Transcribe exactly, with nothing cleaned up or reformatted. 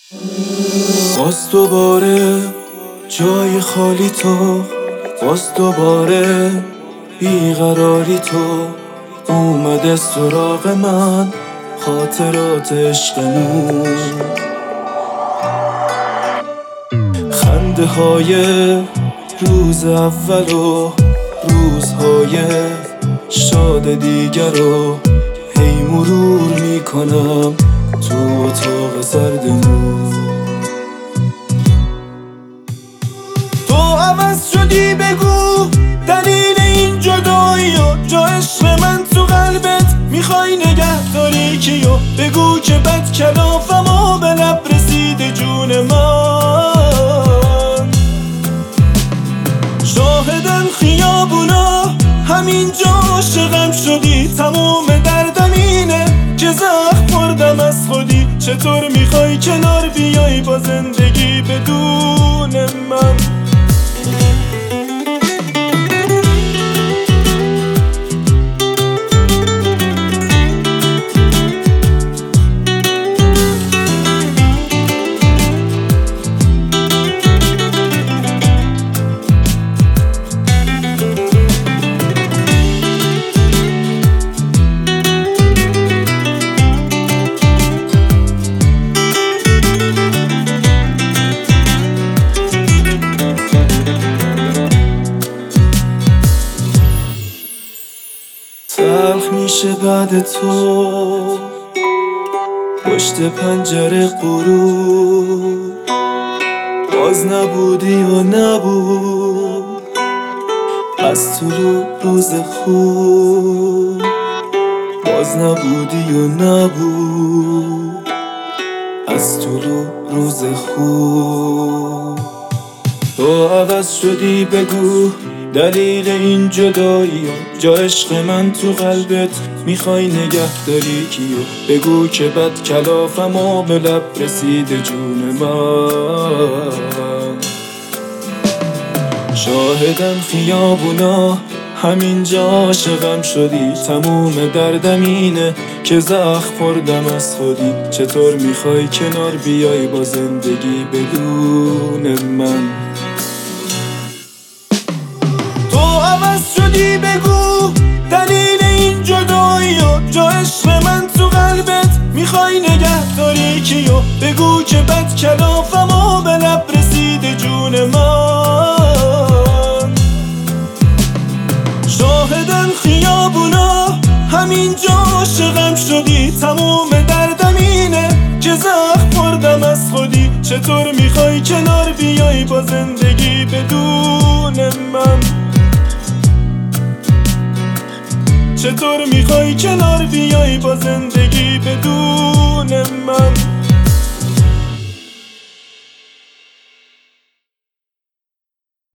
باز دوباره جای خالی تو، باز دوباره بیقراری تو اومده سراغ من، خاطرات عشقمون، خنده های روز اول و روزهای شاد دیگر رو هی مرور میکنم تو اتاق سردمون. تو عوض شدی، بگو دلیل این جدایی و جا عشق من تو قلبت میخوای نگه داری کیو؟ بگو که بد کلافم و به لب رسیده جون من. شاهدم خیابونا همینجا عاشقم شدی، تموم دردم اینه که زخم خوردم از خودی. چطور میخوای کنار بیای با زندگی بدون من؟ تلخ میشه بعد تو پشت پنجره غروب، باز نبودی و نبود از طلوع روز خوب، باز نبودی و نبود از طلوع روز خوب. تو عوض شدی، بگو دلیل این جدایی و جا عشق من تو قلبت میخوای نگه داری کیو؟ بگو که بد کلافم و به لب رسیده جون من. شاهدم خیابونا همینجا عاشقم شدی، تموم دردم اینه که زخم خوردم از خودی. چطور میخوای کنار بیای با زندگی بدون من؟ شدی، بگو دلیل این جدایی و جا عشق من تو قلبت میخوای نگه داری کیو؟ بگو که بد کلافم و به لب رسیده جون من. شاهدم خیابونا همینجا عاشقم شدی، تموم دردم اینه که زخم خوردم از خودی. چطور میخوای کنار بیای با زندگی بدون من؟ چطور میخوای کنار بیای با زندگی بدون من؟